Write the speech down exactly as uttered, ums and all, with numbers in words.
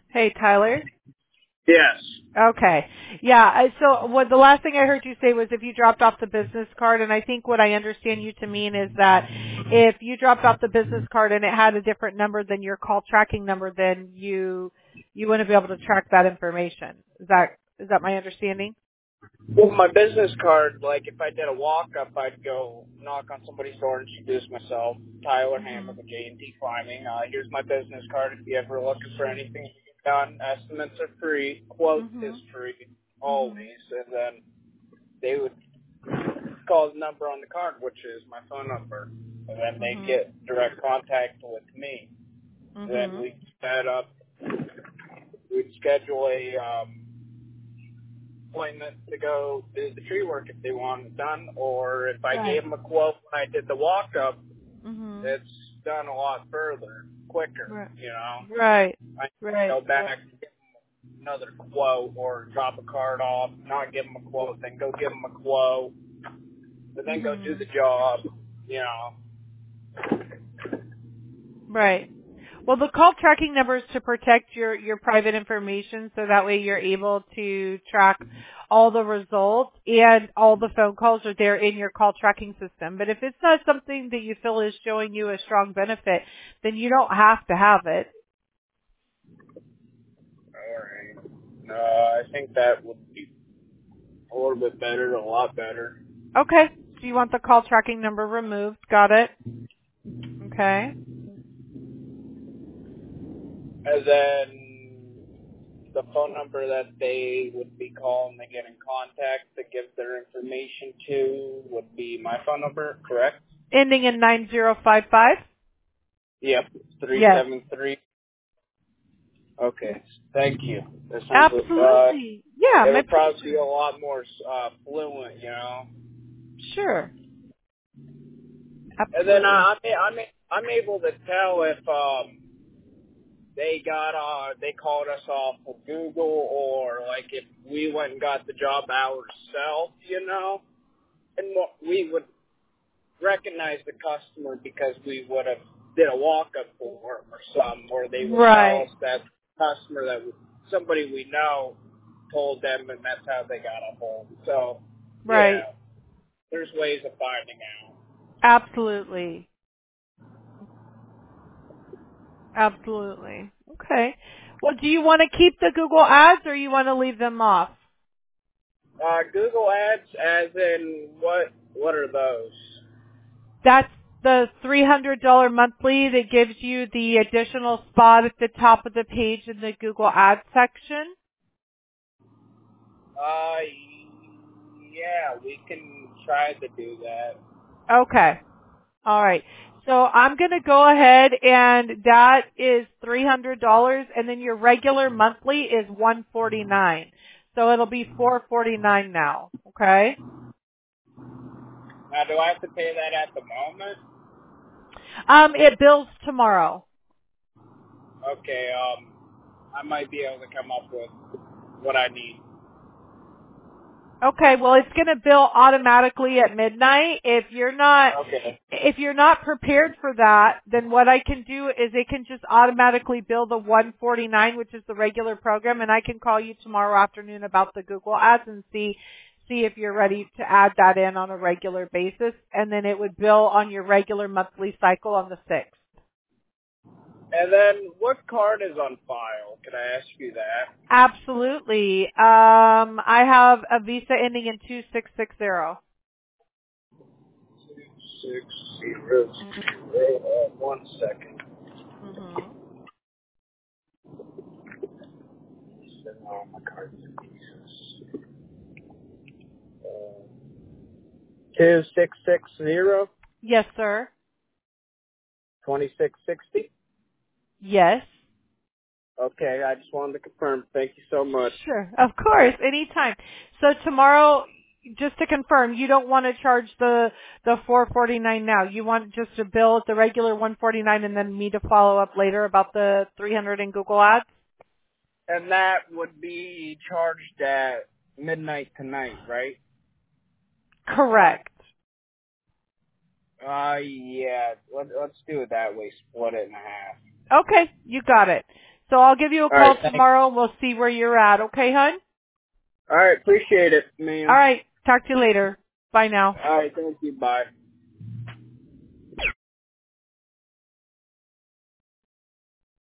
Hey, Tyler. Yes. Okay. Yeah. I- So what the last thing I heard you say was if you dropped off the business card, and I think what I understand you to mean is that if you dropped off the business card and it had a different number than your call tracking number, then you you wouldn't be able to track that information. Is that is that my understanding? Well, my business card, like if I did a walk-up, I'd go knock on somebody's door, introduce myself, Tyler Hammer with J and T Climbing. Uh, here's my business card if you ever looking for anything done. Estimates are free. Quote is Mhm. free, Mhm. always. And then they would call the number on the card, which is my phone number. And then they'd Mhm. get direct contact with me. And then Mhm. we'd set up, we'd schedule a, um, appointment to go do the tree work if they want it done, or if I gave Right. them a quote when I did the walk up, Mhm. it's done a lot further, quicker. Right. You know, Right. I Right. go back, give them another quote, or drop a card off, not give them a quote, then go give them a quote, and then go do Mhm. the job. You know. Right. Well, the call tracking number is to protect your, your private information so that way you're able to track all the results and all the phone calls are there in your call tracking system. But if it's not something that you feel is showing you a strong benefit, then you don't have to have it. All right. No, I think that would be a little bit better, a lot better. Okay. So you want the call tracking number removed. Got it. Okay. And then the phone number that they would be calling to get in contact to give their information to would be my phone number, correct? Ending in nine zero five five? Yep, three Yes. seven three. Okay, thank you. That sounds, uh, Absolutely. Yeah, it my would probably be pleasure. a lot more uh, fluent, you know. Sure. And then uh, Absolutely. I'm I'm I'm able to tell if um they got uh they called us off of Google, or like if we went and got the job ourselves, you know, and what we would recognize the customer because we would have did a walk-up for them or something, or they would tell Right. us that customer that was somebody we know told them, and that's how they got a hold. So, Right. yeah, there's ways of finding out. Absolutely. Absolutely. Okay. Well, do you want to keep the Google ads or you want to leave them off? Uh, Google Ads, as in what? What are those? That's the three hundred dollars monthly that gives you the additional spot at the top of the page in the Google Ads section. Uh, yeah, we can try to do that. Okay. All right. So I'm going to go ahead and that is three hundred dollars and then your regular monthly is one hundred forty-nine dollars. So it'll be four hundred forty-nine dollars now. Okay? Now, do I have to pay that at the moment? Um, it bills tomorrow. Okay, um, I might be able to come up with what I need. Okay, well it's going to bill automatically at midnight. If you're not, Okay. if you're not prepared for that, then what I can do is it can just automatically bill the one hundred forty-nine, which is the regular program, and I can call you tomorrow afternoon about the Google Ads and see, see if you're ready to add that in on a regular basis, and then it would bill on your regular monthly cycle on the sixth. And then, what card is on file? Can I ask you that? Absolutely. Um, I have a Visa ending in two six six zero. Six zero zero. Uh, one second. Mm-hmm. Oh, my card's in pieces. Uh, two six six zero Yes, sir. twenty six sixty. Yes. Okay, I just wanted to confirm. Thank you so much. Sure. Of course. Anytime. So tomorrow, just to confirm, you don't want to charge the, the four forty-nine now. You want just to bill at the regular one forty-nine and then me to follow up later about the three hundred in Google Ads? And that would be charged at midnight tonight, right? Correct. Uh, yeah. Let, let's do it that way. Split it in half. Okay. You got it. So I'll give you a All call right, tomorrow and we'll see where you're at. Okay, hon? All right, appreciate it, ma'am. All right. Talk to you later. Bye now. All right, thank you. Bye.